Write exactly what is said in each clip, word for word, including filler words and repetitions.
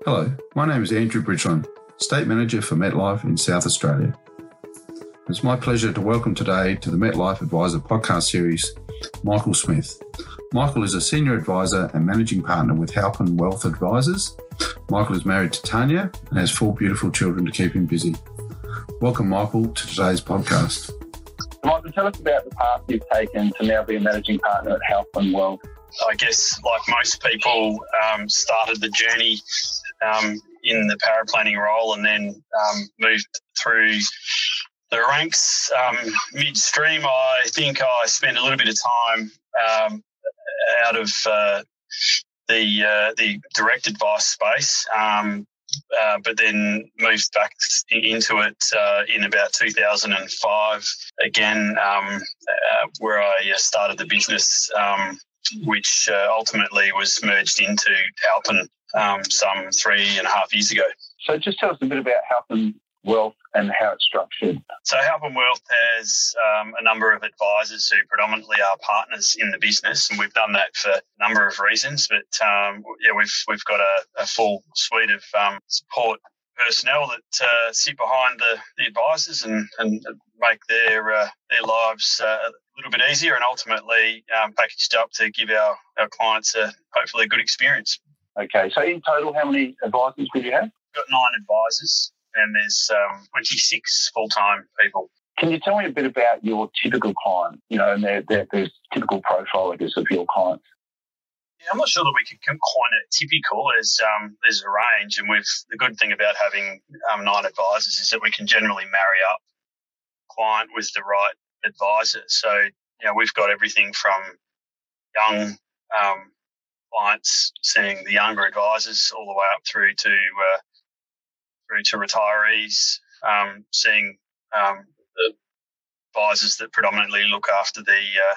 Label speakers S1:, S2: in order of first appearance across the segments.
S1: Hello, my name is Andrew Bridgeland, State Manager for MetLife in South Australia. It's my pleasure to welcome today to the MetLife Advisor podcast series, Michael Smith. Michael is a Senior Advisor and Managing Partner with Halpin Wealth Advisors. Michael is married to Tanya and has four beautiful children to keep him busy. Welcome, Michael, to today's podcast.
S2: Michael, tell us about the path you've taken to now be a Managing Partner at Halpin Wealth.
S3: I guess, like most people, um, started the journey um, in the paraplanning role and then um, moved through the ranks. Um, midstream, I think I spent a little bit of time um, out of uh, the uh, the direct advice space, um, uh, but then moved back into it uh, in about two thousand five again, um, uh, where I started the business, um, which uh, ultimately was merged into Halpin um, some three and a half years ago.
S2: So just tell us a bit about Halpin Wealth and how it's structured.
S3: So Halpin Wealth has um, a number of advisors who predominantly are partners in the business, and we've done that for a number of reasons. But um, yeah, we've we've got a, a full suite of um, support personnel that uh, sit behind the, the advisors and, and make their uh, their lives uh, a little bit easier, and ultimately um, packaged up to give our, our clients a, hopefully a good experience.
S2: Okay, so in total, how many advisors do you have?
S3: We've got nine advisors, and there's um, twenty-six full-time people.
S2: Can you tell me a bit about your typical client, you know, and their, their, their typical profile, I guess, of your clients?
S3: Yeah, I'm not sure that we could coin it typical. There's, um, there's a range, and we've the good thing about having um, nine advisors is that we can generally marry up client with the right advisor. So, you know, we've got everything from young um, clients, seeing the younger advisors, all the way up through to uh, through to retirees, um, seeing um, the advisors that predominantly look after the, uh,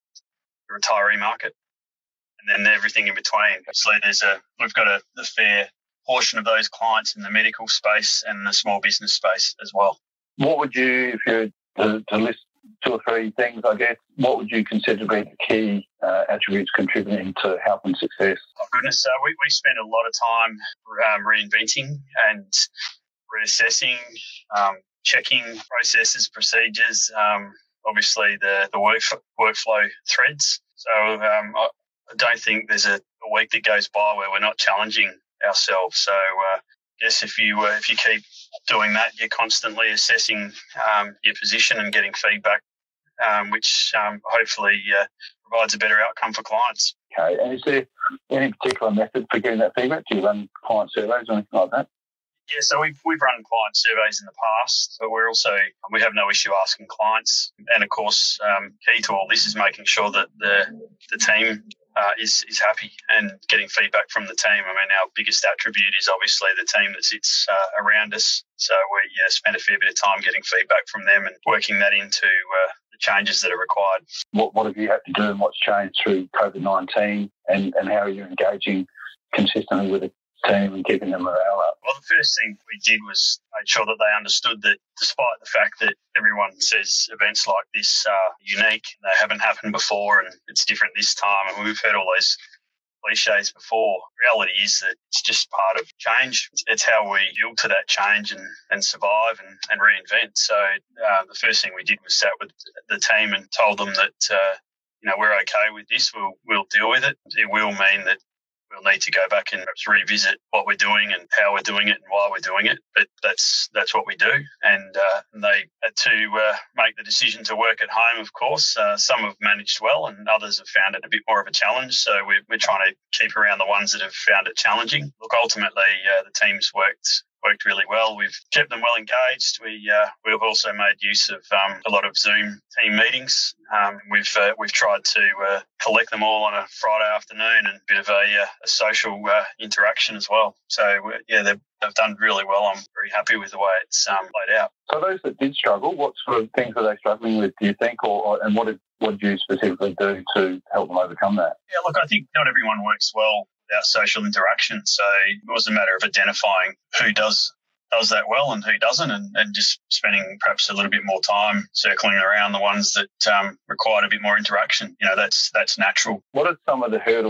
S3: the retiree market, and then everything in between. So there's a we've got a, a fair portion of those clients in the medical space and the small business space as well.
S2: What would you, if you were to, to list two or three things, I guess, what would you consider to be the key uh, attributes contributing to Halpin's success?
S3: Oh, goodness. Uh, we, we spend a lot of time um, reinventing and reassessing, um, checking processes, procedures, um, obviously the, the work, workflow threads. So um, I, I don't think there's a, a week that goes by where we're not challenging ourselves. So uh, I guess if you, uh, if you keep doing that, you're constantly assessing um, your position and getting feedback, um, which um, hopefully uh, provides a better outcome for clients.
S2: Okay, and is there any particular method for getting that feedback? Do you run client surveys or anything like that?
S3: Yeah, so we've we've run client surveys in the past, but we're also we have no issue asking clients. And of course, um, key to all this is making sure that the the team uh, is is happy and getting feedback from the team. I mean, our biggest attribute is obviously the team that sits uh, around us. So we uh, spend a fair bit of time getting feedback from them and working that into uh, the changes that are required.
S2: What what have you had to do and what's changed through COVID nineteen, and, and how are you engaging consistently with the team and keeping them morale up?
S3: Well, the first thing we did was make sure that they understood that despite the fact that everyone says events like this are unique, they haven't happened before and it's different this time, and we've heard all those cliches before. Reality is that it's just part of change. It's how we yield to that change and, and survive and, and reinvent. So uh, the first thing we did was sat with the team and told them that uh, you know, we're okay with this. We'll we'll deal with it. It will mean that we'll need to go back and perhaps revisit what we're doing and how we're doing it and why we're doing it. But that's that's what we do. And, uh, and they had to uh, make the decision to work at home, of course. Uh, some have managed well and others have found it a bit more of a challenge. So we're, we're trying to keep around the ones that have found it challenging. Look, ultimately, uh, the team's worked worked really well. We've kept them well engaged. We uh, we've also made use of um, a lot of Zoom team meetings. Um, we've uh, we've tried to uh, collect them all on a Friday afternoon and a bit of a, uh, a social uh, interaction as well. So uh, yeah, they've, they've done really well. I'm very happy with the way it's um, played out.
S2: So those that did struggle, what sort of things are they struggling with, do you think, or, or and what did what did you specifically do to help them overcome that?
S3: Yeah, look, I think not everyone works well without social interaction. So it was a matter of identifying who does does that well and who doesn't, and, and just spending perhaps a little bit more time circling around the ones that um, required a bit more interaction. You know, that's that's natural.
S2: What are some of the hurdles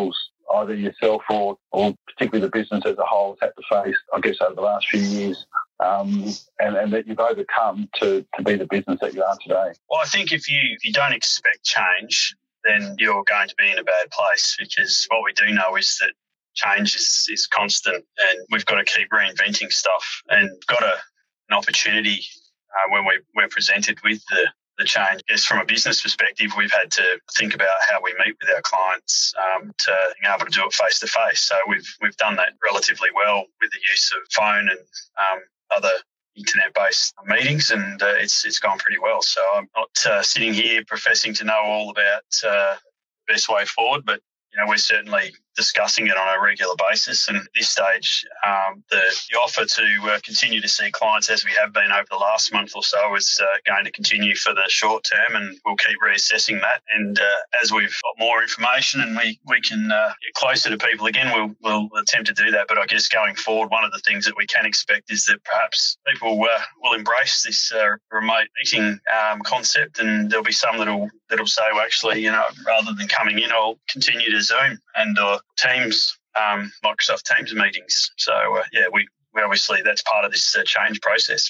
S2: either yourself or, or particularly the business as a whole has had to face, I guess, over the last few years, um, and, and that you've overcome to, to be the business that you are today?
S3: Well, I think if you, if you don't expect change, then you're going to be in a bad place, because what we do know is that change is, is constant, and we've got to keep reinventing stuff, and got a, an opportunity uh, when we, we're presented with the the change. Yes, from a business perspective, we've had to think about how we meet with our clients um, to being able to do it face to face. So we've we've done that relatively well with the use of phone and um, other internet-based meetings, and uh, it's it's gone pretty well. So I'm not uh, sitting here professing to know all about uh, the best way forward, but you know, we're certainly discussing it on a regular basis. And at this stage, um, the, the offer to uh, continue to see clients as we have been over the last month or so is uh, going to continue for the short term, and we'll keep reassessing that. And uh, as we've got more information and we, we can uh, get closer to people again, we'll, we'll attempt to do that. But I guess going forward, one of the things that we can expect is that perhaps people uh, will embrace this uh, remote meeting um, concept, and there'll be some that'll that'll say, well, actually, you know, rather than coming in, I'll continue to Zoom and uh, Teams, um, Microsoft Teams meetings. So, uh, yeah, we, we obviously, that's part of this uh, change process.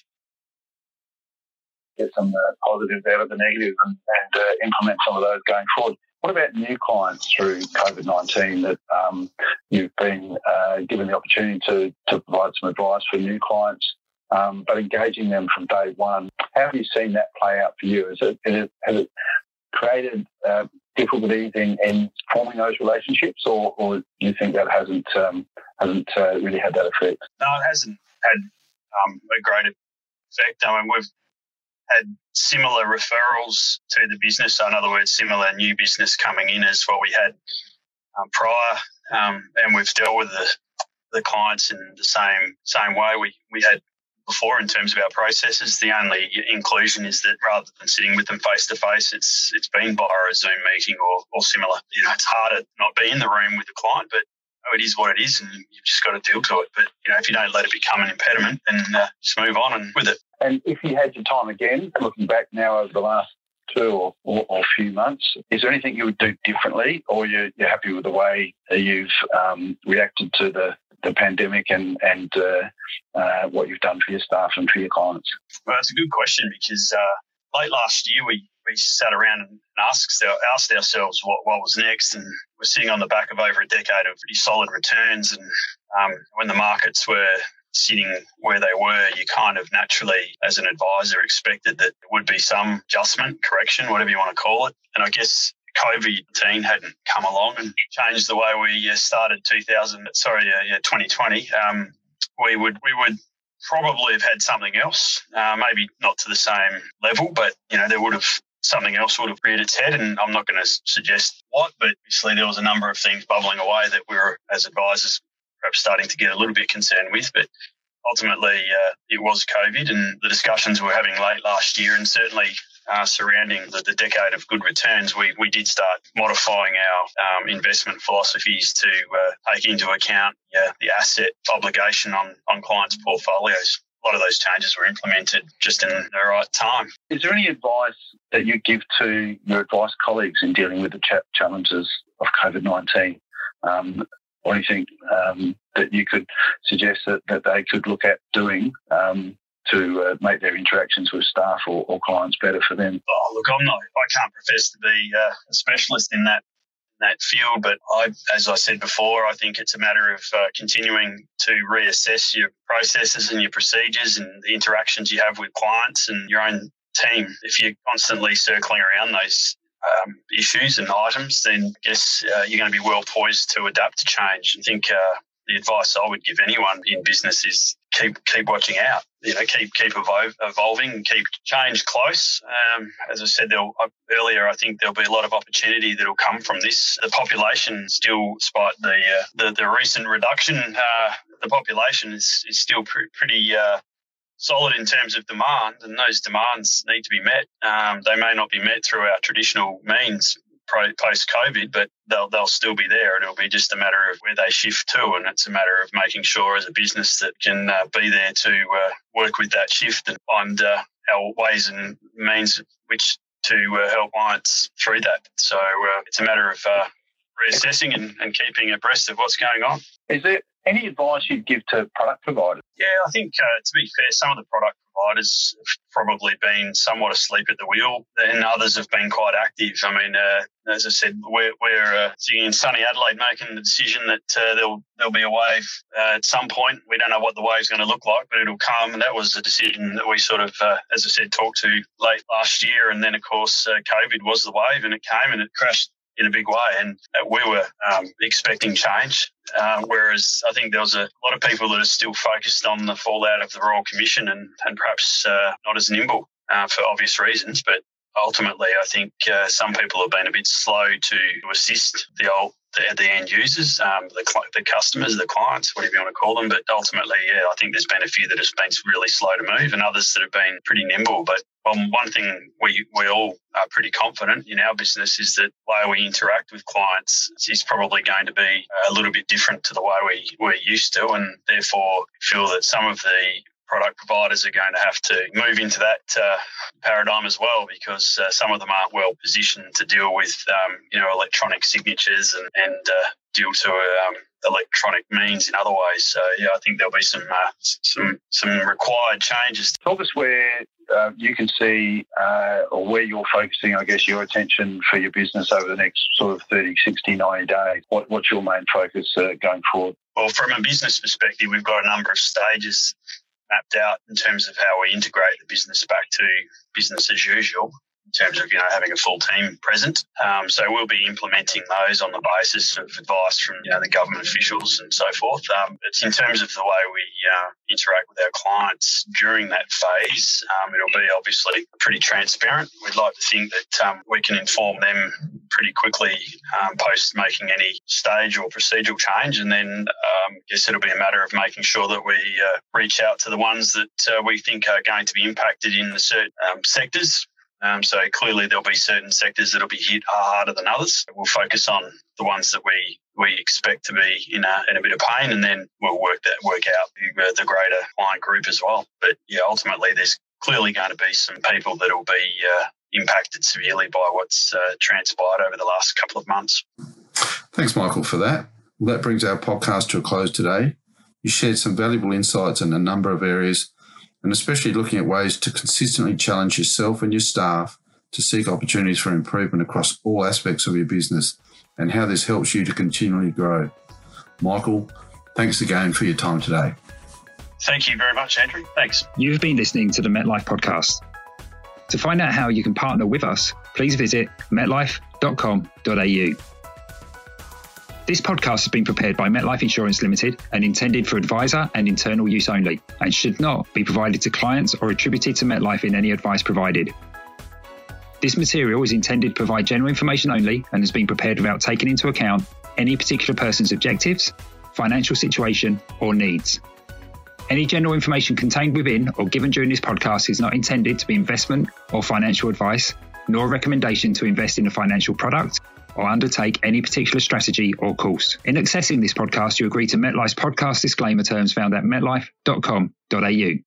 S2: Get some uh, positives out of the negatives and, and uh, implement some of those going forward. What about new clients through COVID nineteen that um, you've been uh, given the opportunity to, to provide some advice for new clients, um, but engaging them from day one? How have you seen that play out for you? Is it, is it, has it created uh, difficulties in, in forming those relationships, or, or do you think that hasn't um, hasn't uh, really had that effect?
S3: No, it hasn't had um, a great effect. I mean, we've had similar referrals to the business. So in other words, similar new business coming in as what we had um, prior, um, and we've dealt with the, the clients in the same same way we, we had before in terms of our processes. The only inclusion is that rather than sitting with them face to face, it's it's been via a Zoom meeting or, or similar. You know, it's harder to not be in the room with the client, but oh, it is what it is, and you've just got to deal to it. But you know, if you don't let it become an impediment, then uh, just move on and with it.
S2: And if you had your time again, looking back now over the last two or, or, or few months, is there anything you would do differently, or you're, you're happy with the way you've um, reacted to the the pandemic and, and uh, uh, what you've done for your staff and for your clients?
S3: Well, that's a good question, because uh, late last year we, we sat around and asked, asked ourselves what, what was next, and we're sitting on the back of over a decade of pretty solid returns, and um, when the markets were sitting where they were, you kind of naturally, as an advisor, expected that there would be some adjustment, correction, whatever you want to call it. And I guess COVID nineteen hadn't come along and changed the way we started two thousand. Sorry, uh, yeah, twenty twenty. Um, we would we would probably have had something else, uh, maybe not to the same level, but you know there would have something else would have reared its head. And I'm not going to suggest what, but obviously there was a number of things bubbling away that we were, as advisors, perhaps starting to get a little bit concerned with. But ultimately, uh, it was COVID, and the discussions we were having late last year, and certainly Uh, surrounding the, the decade of good returns, we, we did start modifying our um, investment philosophies to uh, take into account yeah, the asset obligation on, on clients' portfolios. A lot of those changes were implemented just in the right time.
S2: Is there any advice that you give to your advice colleagues in dealing with the ch- challenges of COVID nineteen? Um, or anything um, that you could suggest that, that they could look at doing um, to uh, make their interactions with staff or, or clients better for them?
S3: Oh, look, I'm not, I can't profess to be uh, a specialist in that in that field, but I, as I said before, I think it's a matter of uh, continuing to reassess your processes and your procedures and the interactions you have with clients and your own team. If you're constantly circling around those um, issues and items, then I guess uh, you're going to be well poised to adapt to change. I think uh, the advice I would give anyone in business is keep keep watching out. You know, keep keep evol- evolving, keep change close. Um, as I said there'll, uh, earlier, I think there'll be a lot of opportunity that will come from this. The population still, despite the uh, the, the recent reduction, uh, the population is is still pre- pretty uh, solid in terms of demand, and those demands need to be met. Um, they may not be met through our traditional means post-COVID, but they'll they'll still be there. It'll be just a matter of where they shift to, and it's a matter of making sure as a business that can uh, be there to uh, work with that shift and find uh, our ways and means which to uh, help clients through that. So uh, it's a matter of uh, reassessing and, and keeping abreast of what's going on.
S2: Is there any advice you'd give to product providers?
S3: Yeah, I think, uh, to be fair, some of the product providers have probably been somewhat asleep at the wheel, and others have been quite active. I mean, uh, as I said, we're, we're uh, in sunny Adelaide making the decision that uh, there'll, there'll be a wave uh, at some point. We don't know what the wave's going to look like, but it'll come. And that was a decision that we sort of, uh, as I said, talked to late last year. And then, of course, uh, COVID was the wave, and it came and it crashed in a big way, and uh, we were um, expecting change, uh, whereas I think there was a lot of people that are still focused on the fallout of the Royal Commission and, and perhaps uh, not as nimble uh, for obvious reasons. But ultimately, I think uh, some people have been a bit slow to assist the old the, the end users, um, the, the customers, the clients, whatever you want to call them. But ultimately, yeah, I think there's been a few that have been really slow to move and others that have been pretty nimble. But um, one thing we, we all are pretty confident in our business is that the way we interact with clients is probably going to be a little bit different to the way we, we're used to, and therefore feel that some of the product providers are going to have to move into that uh, paradigm as well, because uh, some of them aren't well positioned to deal with, um, you know, electronic signatures and, and uh, deal to um, electronic means in other ways. So, yeah, I think there'll be some uh, some some required changes.
S2: Talk us where uh, you can see uh, or where you're focusing, I guess, your attention for your business over the next sort of thirty, sixty, ninety days. What, what's your main focus uh, going forward?
S3: Well, from a business perspective, we've got a number of stages mapped out in terms of how we integrate the business back to business as usual, in terms of, you know, having a full team present. Um, so we'll be implementing those on the basis of advice from, you know, the government officials and so forth. Um, but in terms of the way we uh, interact with our clients during that phase, um, it'll be obviously pretty transparent. We'd like to think that um, we can inform them pretty quickly um, post making any stage or procedural change, and then um, I guess it'll be a matter of making sure that we uh, reach out to the ones that uh, we think are going to be impacted in the certain um, sectors. Um, so clearly there'll be certain sectors that'll be hit harder than others. We'll focus on the ones that we, we expect to be in a, in a bit of pain, and then we'll work that work out the, uh, the greater client group as well. But yeah, ultimately there's clearly going to be some people that will be uh, impacted severely by what's uh, transpired over the last couple of months.
S1: Thanks, Michael, for that. Well, that brings our podcast to a close today. You shared some valuable insights in a number of areas, and especially looking at ways to consistently challenge yourself and your staff to seek opportunities for improvement across all aspects of your business and how this helps you to continually grow. Michael, thanks again for your time today.
S3: Thank you very much, Andrew. Thanks.
S4: You've been listening to the MetLife podcast. To find out how you can partner with us, please visit metlife dot com dot a u. This podcast has been prepared by MetLife Insurance Limited and intended for advisor and internal use only, and should not be provided to clients or attributed to MetLife in any advice provided. This material is intended to provide general information only and has been prepared without taking into account any particular person's objectives, financial situation, or needs. Any general information contained within or given during this podcast is not intended to be investment or financial advice, nor a recommendation to invest in a financial product or undertake any particular strategy or course. In accessing this podcast, you agree to MetLife's podcast disclaimer terms found at metlife dot com dot a u.